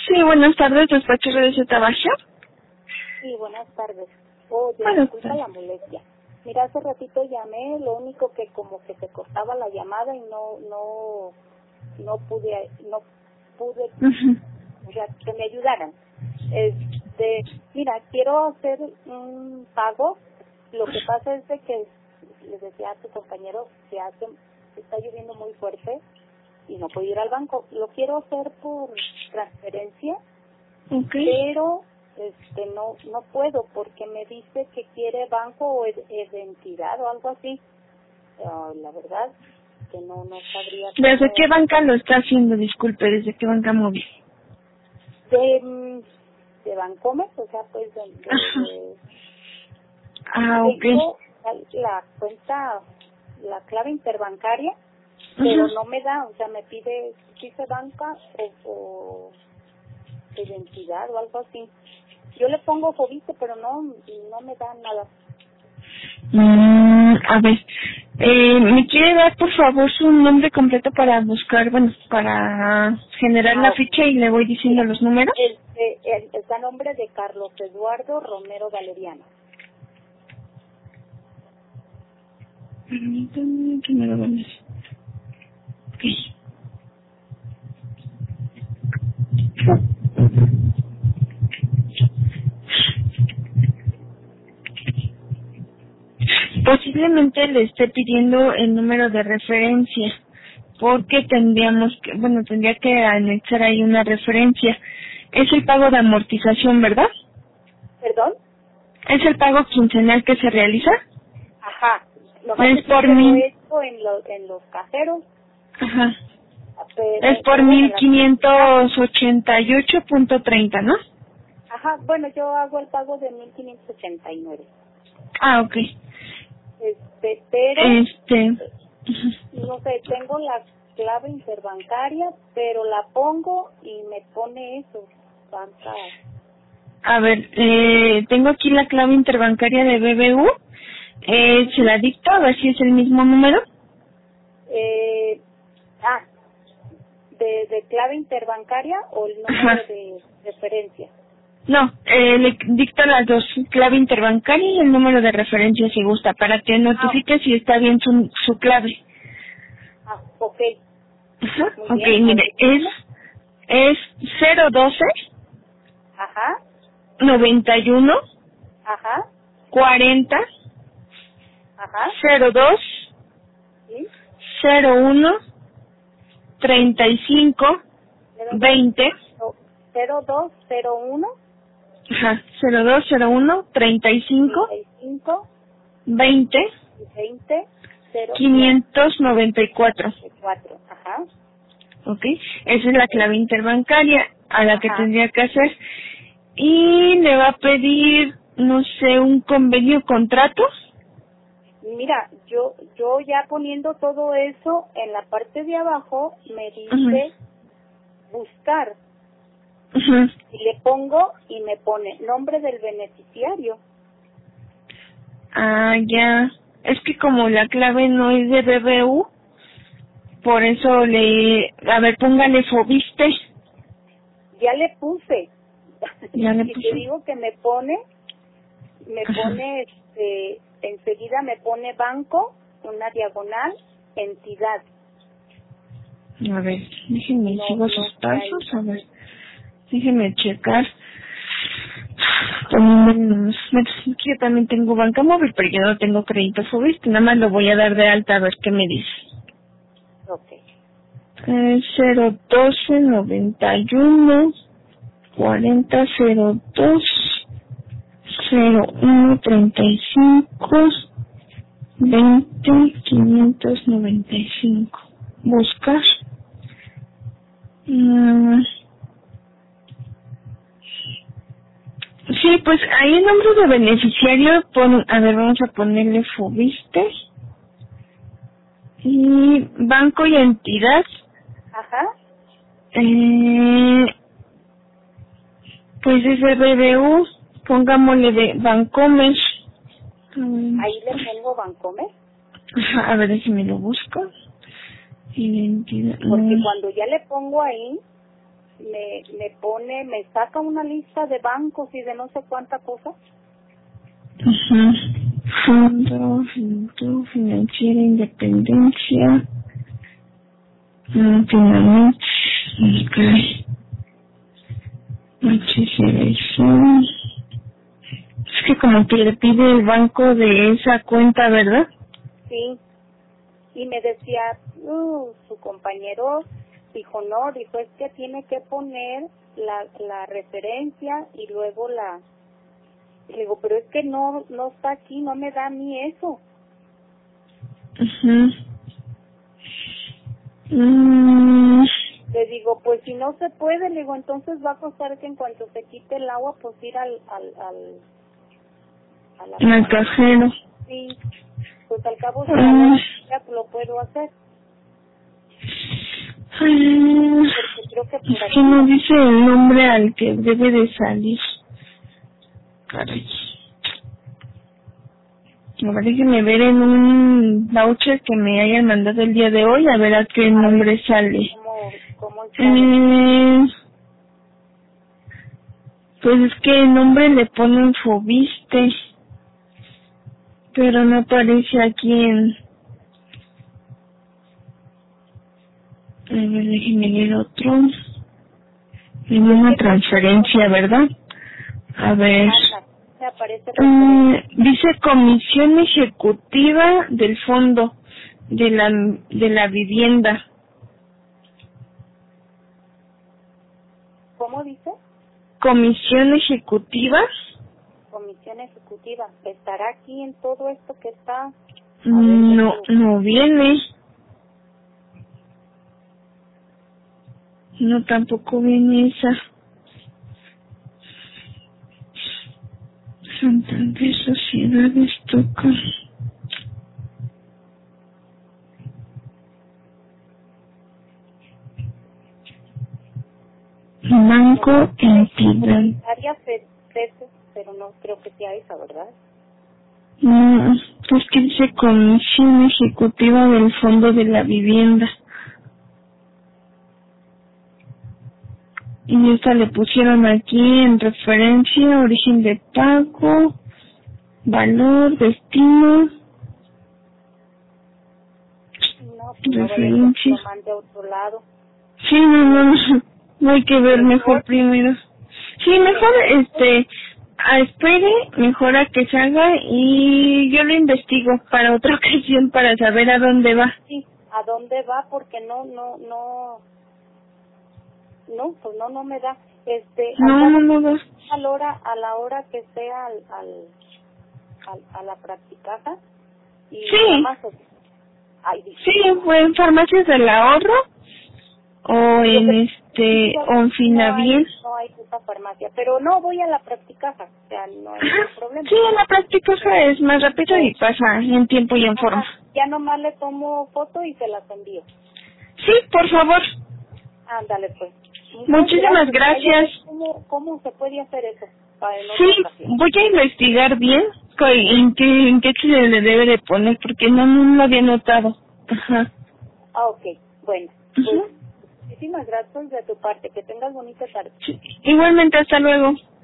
Sí, buenas tardes, despacho de Z Baja. Sí, buenas tardes. Oye, Buenas disculpa tardes. la molestia. Mira, hace ratito llamé, lo único que como que se cortaba la llamada y no pude, Ujú. o sea, que me ayudaran. Mira, quiero hacer un pago. Lo que pasa es de que les decía a tu compañero que está lloviendo muy fuerte y no puedo ir al banco. Lo quiero hacer por transferencia, Ok. pero no puedo porque me dice que quiere banco o identidad o algo así. La verdad que no sabría ¿Desde qué cómo. banca lo está haciendo? Disculpe, ¿desde qué banca móvil? De Bancomer, o sea, pues Ajá. Ok. tengo la cuenta, la clave interbancaria, pero Ujú. no me da, o sea, me pide si se banca o identidad o algo así. Yo le pongo Fobiste, pero no me da nada. A ver, ¿me quiere dar por favor su nombre completo para buscar, bueno, para generar la Ok. ficha y le voy diciendo Mira, los números? está a nombre de Carlos Eduardo Romero Valeriano. Permítame que me lo vean. Ok. Posiblemente le esté pidiendo el número de referencia, porque tendría que anexar ahí una referencia. Es el pago de amortización, ¿verdad? ¿Perdón? ¿Es el pago quincenal que se realiza? Ajá. Nomás Es que por siempre lo mil. he hecho en los cajeros, Ajá. Es por pero bueno, mil en la tarjeta. quinientos ochenta y ocho punto treinta, ¿no? Ajá, bueno, yo hago el pago de 1,589. Ah, ok. Pero, Ujú. no sé, tengo la clave interbancaria, pero la pongo y me pone eso, banca. A ver, tengo aquí la clave interbancaria de BBU. Se Ujú. la dicto a ver si es el mismo número. eh, ah, de clave interbancaria o el Ajá. número de referencia. No, le dicto las dos, clave interbancaria y el número de referencia si gusta, para que Ah, notifique si está bien su clave. ok, Ajá. muy Ok, bien. A mire, ver, es 012 ajá, 91 ajá, 40 ajá, 02 sí, 01 35 20. 0201 Ajá, 0201 35 35 20 20 594. 04. Ajá, Ok, esa es la ok, clave interbancaria a la que ajá. tendría que hacer. Y le va a pedir, no sé, un convenio contrato. Mira, yo ya poniendo todo eso en la parte de abajo me Ujú, dice buscar ujú. y le pongo y me pone nombre del beneficiario. Ah, ya. Es que como la clave no es de BBU, por eso a ver, póngale Fobiste. Ya le puse. Ya le Y te puse. digo que me Ajá. pone, enseguida me pone banco, una diagonal, entidad. A ver, déjenme, No, sigo no sus sé ahí. pasos, a ver, déjenme checar. Bueno, yo también tengo banca móvil, pero yo no tengo crédito Fobiste, nada más lo voy a dar de alta a ver qué me dice. Ok. 012 91 40 02 01 35 20 595. Buscar. Mm, sí, pues ahí el nombre de beneficiario, a ver, vamos a ponerle Fobiste. Y banco y entidad, Ajá. eh, pues es de BBU, pongámosle de Bancomer. Ahí le pongo Bancomer, Ajá, a ver, déjeme lo busco. Identidad. porque cuando ya le pongo ahí, me saca una lista de bancos y de no sé cuánta cosa. Fondo Financiera Independencia. Finalmente, es que como que le pide el banco de esa cuenta, ¿verdad? Sí, y me decía, su compañero dijo, no, dijo, es que tiene que poner la referencia y luego le digo, pero es que no está aquí, no me da a mí eso. Le digo, pues si no se puede, le digo, entonces va a costar que en cuanto se quite el agua, pues ir al cajero. Sí, pues al cabo de la ya lo puedo hacer. Porque creo que por es que no dice el nombre al que debe de salir. Caray. Ahora déjeme ver en un voucher que me hayan mandado el día de hoy, a ver a qué nombre sale. ¿Cómo sale? Pues es que el nombre le ponen Fobiste, pero no aparece aquí en... A ver, déjeme ver otro. En una transferencia, ¿verdad? A ver... Me aparece dice Comisión Ejecutiva del Fondo de la Vivienda. ¿Cómo dice? Comisión Ejecutiva. Comisión Ejecutiva. ¿Estará aquí en todo esto que está? No viene. No, tampoco viene esa. Santander Sociedades toca. Banco Entidad. Pero no creo que sea esa, ¿verdad? No, es que dice Comisión Ejecutiva del Fondo de la Vivienda. Y esta le pusieron aquí en referencia, origen de pago, valor, destino, referencia. No mande a otro lado. Sí, no hay que ver mejor primero. Sí, mejor espere, mejor a que salga y yo lo investigo para otra ocasión para saber a dónde va. Sí, a dónde va porque no me da. No da. A la hora que sea a la practicaja y sí. Sí, fue en Farmacias del Ahorro o en o en Finaviel. No hay esa farmacia, pero no voy a la practicaja, o sea, no hay ningún problema. Sí, en la practicaja es más rápido y pasa en tiempo y en forma. Ya nomás le tomo foto y se las envío. Sí, por favor. Ándale, pues. Muchísimas gracias. ¿Cómo se puede hacer eso? Sí, voy a investigar bien en qué se le debe de poner, porque no lo había notado. Ajá. Ok, bueno. Pues, muchísimas gracias de tu parte. Que tengas bonita tarde. Sí. Igualmente, hasta luego.